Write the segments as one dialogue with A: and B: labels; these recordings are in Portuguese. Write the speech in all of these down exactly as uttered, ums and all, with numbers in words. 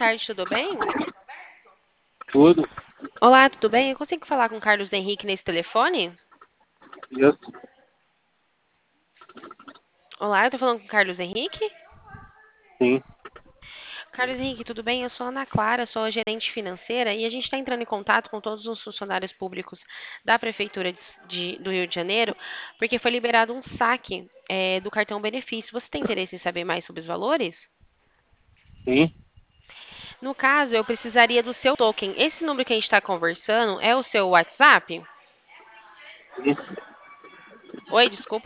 A: tarde, tudo bem?
B: Tudo.
A: Olá, tudo bem? Eu consigo falar com o Carlos Henrique nesse telefone?
B: Isso.
A: Olá, eu tô falando com o Carlos Henrique?
B: Sim.
A: Carlos Henrique, tudo bem? Eu sou a Ana Clara, sou a gerente financeira e a gente está entrando em contato com todos os funcionários públicos da Prefeitura de, de- do Rio de Janeiro, porque foi liberado um saque, é, do cartão benefício. Você tem interesse em saber mais sobre os valores?
B: Sim.
A: No caso, eu precisaria do seu token. Esse número que a gente está conversando é o seu WhatsApp?
B: Sim.
A: Oi, desculpa?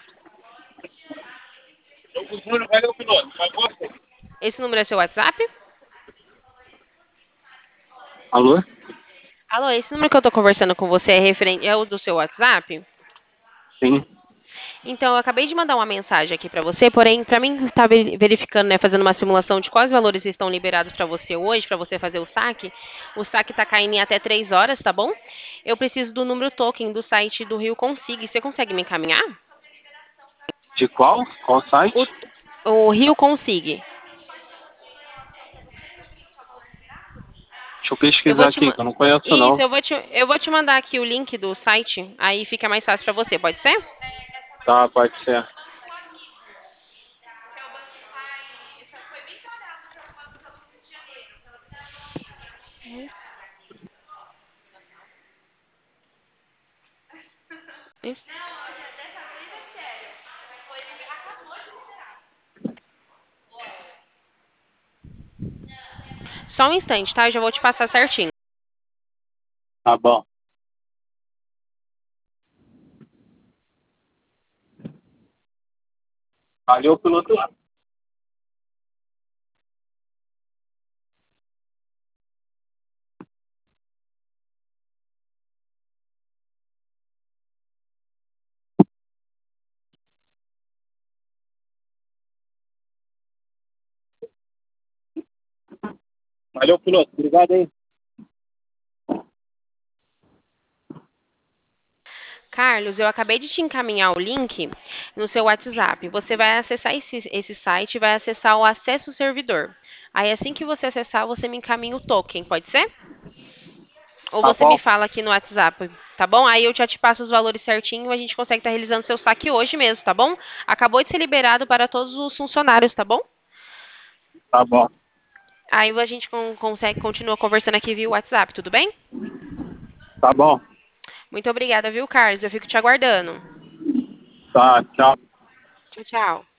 B: O Júnior vai o piloto. Vai você.
A: Esse número é seu WhatsApp?
B: Alô?
A: Alô, esse número que eu estou conversando com você é referente, é o do seu WhatsApp?
B: Sim.
A: Então, eu acabei de mandar uma mensagem aqui para você, porém, para mim estar veri- verificando, né, fazendo uma simulação de quais valores estão liberados para você hoje, para você fazer o saque, o saque está caindo em até três horas, tá bom? Eu preciso do número token do site do Rio Consigue. Você consegue me encaminhar?
B: De qual? Qual
A: O,
B: site?
A: o Rio Consigue.
B: Deixa eu
A: Eu vou
B: pesquisar
A: te
B: aqui,
A: ma-
B: que eu não conheço
A: Isso,
B: não.
A: eu vou te, eu vou te mandar aqui o link do site, aí fica mais fácil para você, pode ser?
B: Tá, pode ser.
A: Isso. Só um instante, tá? Eu já vou te passar certinho.
B: Tá bom. Valeu, piloto. Valeu, piloto. Obrigado aí.
A: Carlos, eu acabei de te encaminhar o link no seu WhatsApp. Você vai acessar esse, esse site, vai acessar o acesso ao servidor. Aí, assim que você acessar, você me encaminha o token, pode ser? Ou
B: Tá
A: você me
B: bom.
A: fala aqui no WhatsApp, tá bom? Aí eu já te passo os valores certinho e a gente consegue estar realizando seu saque hoje mesmo, tá bom? Acabou de ser liberado para todos os funcionários, tá bom?
B: Tá bom.
A: Aí a gente con- consegue, continua conversando aqui via WhatsApp, tudo bem?
B: Tá bom.
A: Muito obrigada, viu, Carlos? Eu fico te aguardando.
B: Tá, tchau.
A: Tchau, tchau.